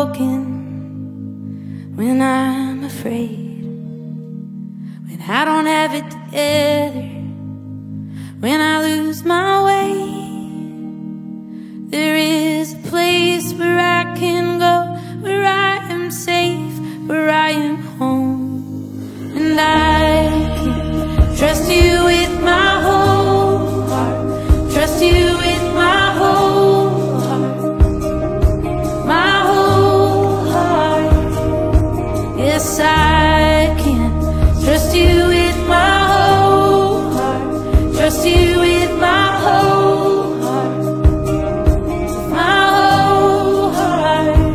broken, when I'm afraid, when I don't have it together, when I lose my way. There is a place where I can go, where I am safe, where I am home. And I can trust you with my whole heart, trust you with my whole heart, my whole heart. Yes, I can trust you with my whole heart, trust you with my whole heart, my whole heart.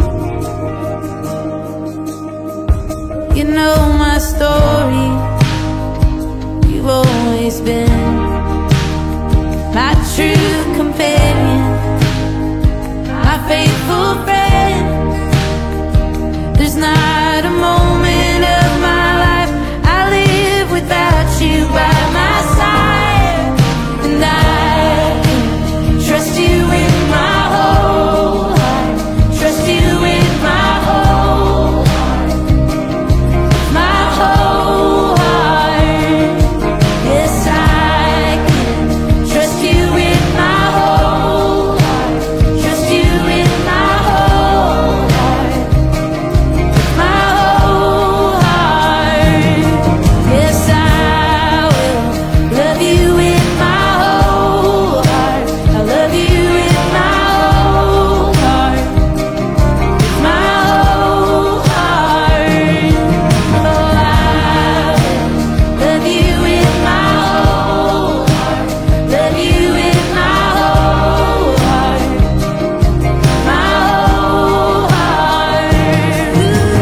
You know my story, you've always been my true companion, my faithful friend. There's not a moment of my life I live without you by my side. And I can trust you with my whole heart, trust you with my whole heart, my whole heart. Yes, I can trust you with my whole heart, trust you with my whole heart, my whole heart. Yes, I will love you with my whole heart. I love you with my whole heart, my whole heart. Oh, I will love you with my whole heart, love you with my whole heart, my whole heart.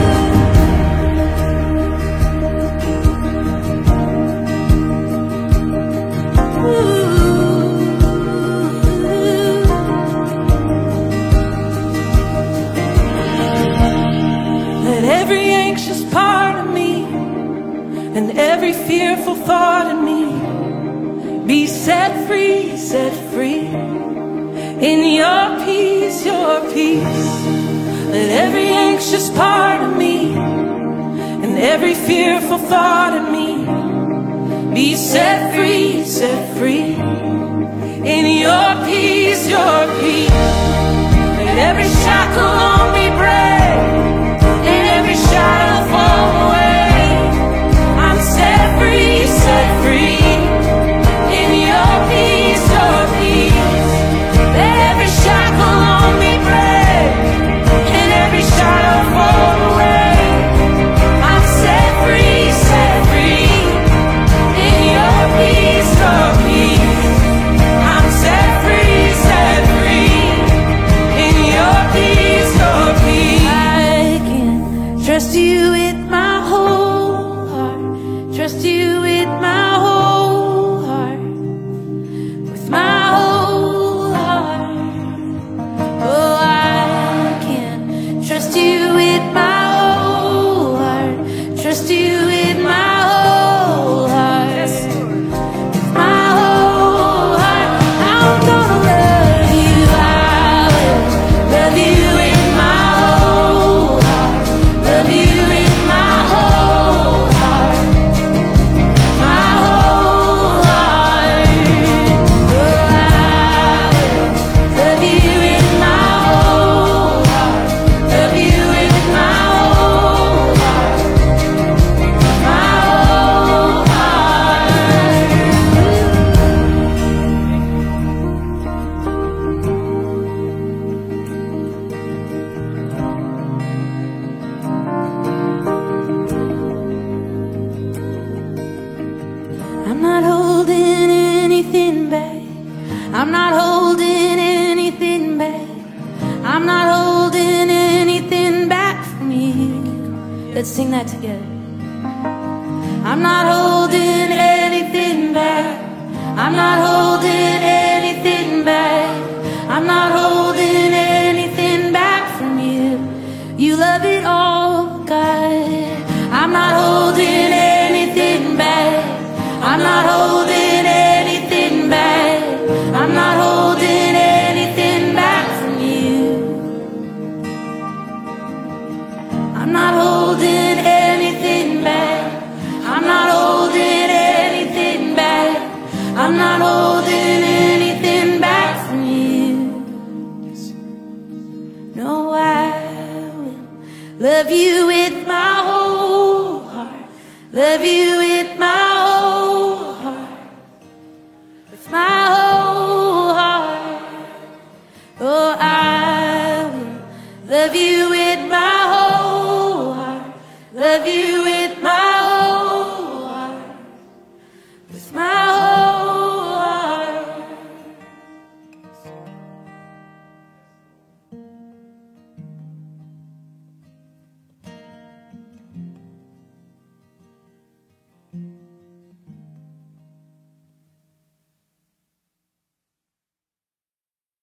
Let every anxious part of me and every fearful thought in me be set free, set free. In your peace, your peace. Let every anxious part of me and every fearful thought in me be set free, set free. In your peace, your peace. Let every shackle on me break and every shadow fall away. I'm set free, set free. In your peace, your peace. Let every shackle on me break and every shadow fall away. I'm set free, set free. In your peace, your peace. I'm set free, set free. In your peace, your peace. I can trust you with my whole heart, trust you with my whole heart, with my whole heart. Oh, I can trust you with my whole heart, trust you with my whole heart, with my whole heart. I'm gonna love you, I will love you with my whole heart, love you with my whole heart, my whole heart. Oh, I will love you with my whole heart, love you with my whole heart, my whole heart. I'm not holding anything back, I'm not holding anything back, I'm not holding anything back from you. Let's sing that together. I'm not holding anything back, I'm not holding anything back, I'm not holding anything back from you. You love it all, God. I'm not holding anything back, I'm not holding anything back, I'm not holding anything back from you. Love you with my whole heart. Love you with my whole heart. With my whole heart. Oh, I will love you with